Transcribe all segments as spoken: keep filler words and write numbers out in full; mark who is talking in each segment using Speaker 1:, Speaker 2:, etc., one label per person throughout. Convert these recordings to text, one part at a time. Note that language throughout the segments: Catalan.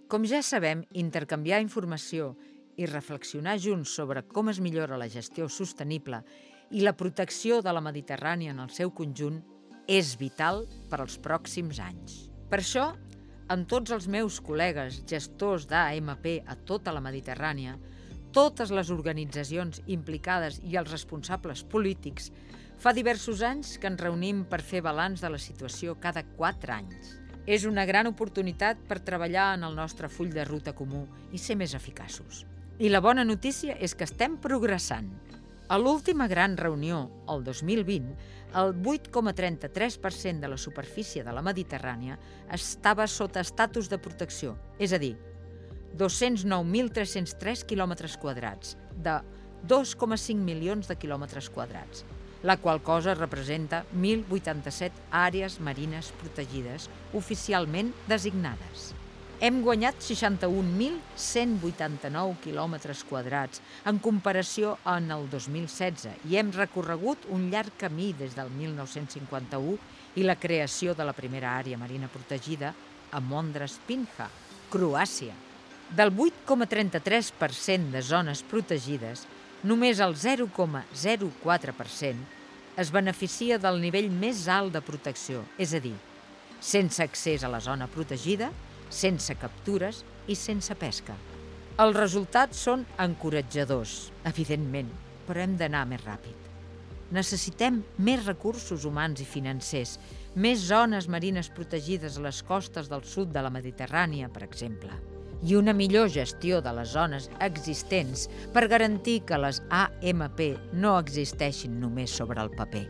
Speaker 1: Com ja sabem, intercanviar informació i reflexionar junts sobre com es millora la gestió sostenible i la protecció de la Mediterrània en el seu conjunt és vital per als pròxims anys. Per això, amb tots els meus col·legues gestors d'A M P a tota la Mediterrània, totes les organitzacions implicades i els responsables polítics, fa diversos anys que ens reunim per fer balanç de la situació cada quatre anys. És una gran oportunitat per treballar en el nostre full de ruta comú i ser més eficaços. I la bona notícia és que estem progressant. A l'última gran reunió, el dos mil vint, el vuit coma trenta-tres per cent de la superfície de la Mediterrània estava sota estatus de protecció, és a dir, dos-cents nou mil tres-cents tres quilòmetres quadrats, de dos coma cinc milions de quilòmetres quadrats, la qual cosa representa mil vuitanta-set àrees marines protegides oficialment designades. Hem guanyat seixanta-un mil cent vuitanta-nou quilòmetres quadrats en comparació amb el dos mil setze i hem recorregut un llarg camí des del mil nou-cents cinquanta-u i la creació de la primera àrea marina protegida a Mondra-Spinha, Croàcia. Del vuit coma trenta-tres per cent de zones protegides, només el zero coma zero quatre per cent es beneficia del nivell més alt de protecció, és a dir, sense accés a la zona protegida, sense captures i sense pesca. Els resultats són encoratjadors, evidentment, però hem d'anar més ràpid. Necessitem més recursos humans i financers, més zones marines protegides a les costes del sud de la Mediterrània, per exemple, i una millor gestió de les zones existents per garantir que les A M P no existeixin només sobre el paper.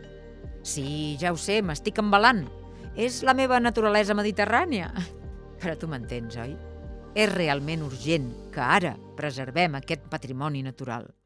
Speaker 1: Sí, ja ho sé, m'estic embalant. És la meva naturalesa mediterrània. Però tu m'entens, oi? És realment urgent que ara preservem aquest patrimoni natural.